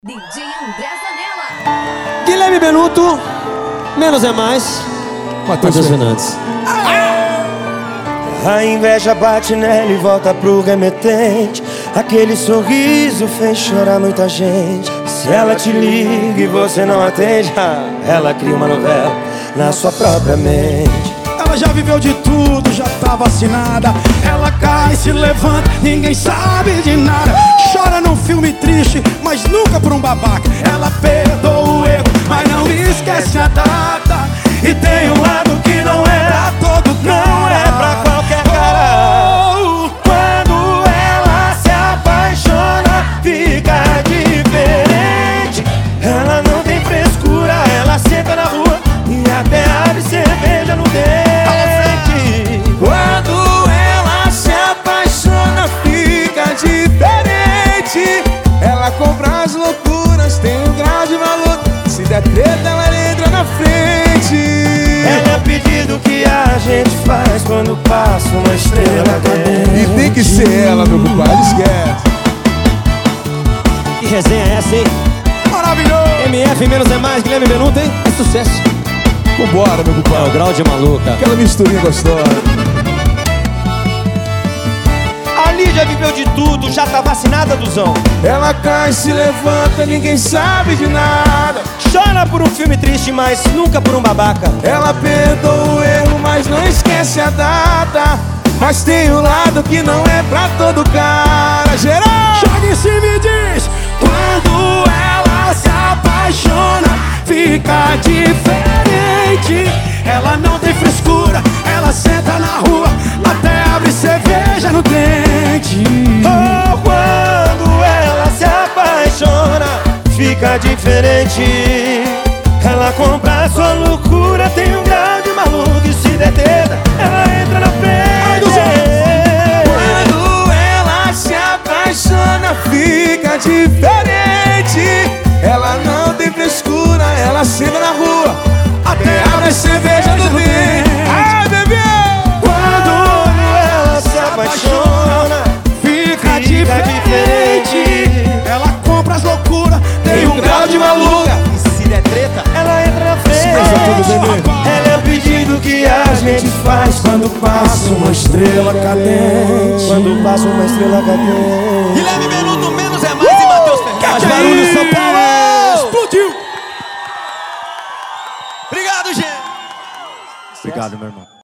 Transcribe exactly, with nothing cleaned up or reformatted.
D J André Zanella. Guilherme Benuto, Menos é Mais, Matheus Fernandes. A inveja bate nela e volta pro remetente. Aquele sorriso fez chorar muita gente. Se ela te liga e você não atende, ela cria uma novela na sua própria mente. Ela já viveu de tudo, já tá vacinada. Ela cai, se levanta, ninguém sabe de nada. Chora num filme triste, mas nunca por um babaca. Ela perdoa o erro, mas não esquece a data. E tem um lado que não é pra todo cara, Não é pra qualquer cara. oh, Quando ela se apaixona, fica diferente. Ela não tem frescura, ela senta na rua e até abre cerveja no dente. Quando ela se apaixona, fica diferente. Ela compra as loucuras, tem um grau de valor. Se der treta, ela entra na frente. Ela é o pedido que a gente faz quando passa uma estrela cadente. E tem que ser ela, meu compadre, esquece. Que resenha é essa, hein? maravilhoso! M F Menos é Mais, Guilherme Benuto, hein? É sucesso. Vambora, meu É o compadre. grau de maluca. Aquela misturinha gostosa. A Lídia viveu de tudo, já tá vacinada, Duzão. Ela cai, se levanta, ninguém sabe de nada. Chora por um filme triste, mas nunca por um babaca. Ela perdoa o erro, mas não esquece a data. Mas tem um lado que não é pra todo cara. Geral! Joga em cima e diz: quando ela se apaixona, fica diferente. Ela não tem frescura, ela senta na rua, até abre cerveja no dente. Oh, quando ela se apaixona, fica diferente. Ela compra a sua loucura, tem um grau de maluco e se der treta, ela entra na frente. Quando ela se apaixona, fica diferente. Ela não tem frescura, ela senta na rua, até abre cerveja no dente. Ai, bebê! Quando ela se apaixona, Fica fica diferente. diferente. Ela compra as loucuras, tem um grau de maluca. E se der treta, ela entra na Esqueça tudo, frente. bebê. Ela é o pedido que a gente faz quando passa uma estrela cadente. Quando passa uma estrela cadente. Guilherme Benuto, Menos é Mais e Matheus Fernandes. Faz barulho, São Paulo! Explodiu! Obrigado, gente. Obrigado, meu irmão.